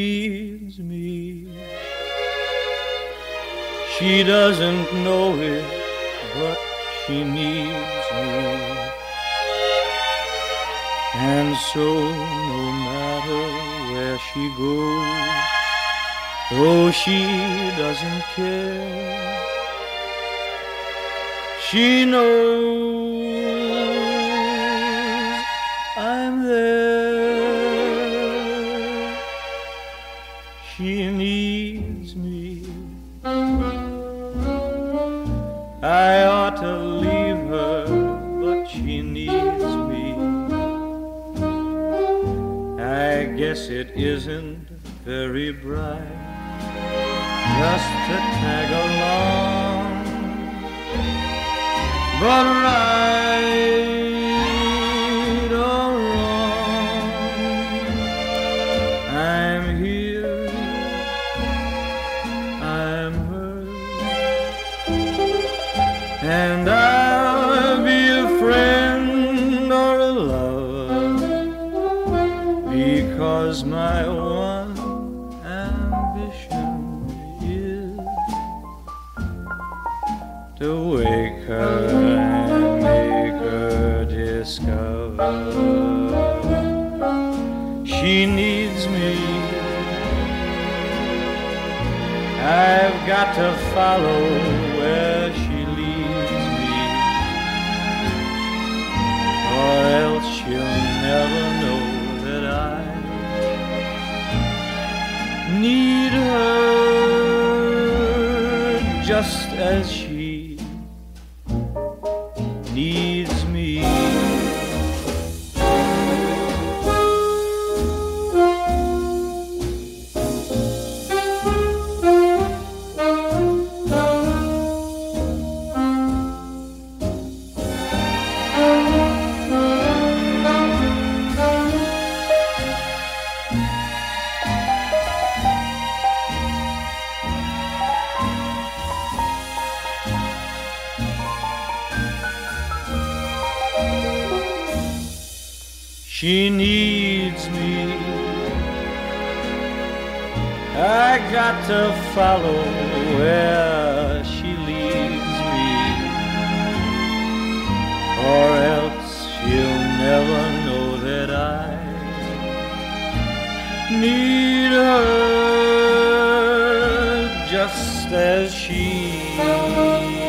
needs me. She doesn't know it, but she needs me. And so no matter where she goes, though she doesn't care, she knows I'm there. She needs me. I ought to leave her, but she needs me. I guess it isn't very bright just to tag along, but right or wrong, I'm here, I'm hers, and I'll be a friend or a lover, because my one ambition is to wake her and make her discover she needs me. I've got to follow where she leads me, or else she'll never know that I need her just as she needs me. She needs me. I got to follow where she leads me, or else she'll never know that I need her just as she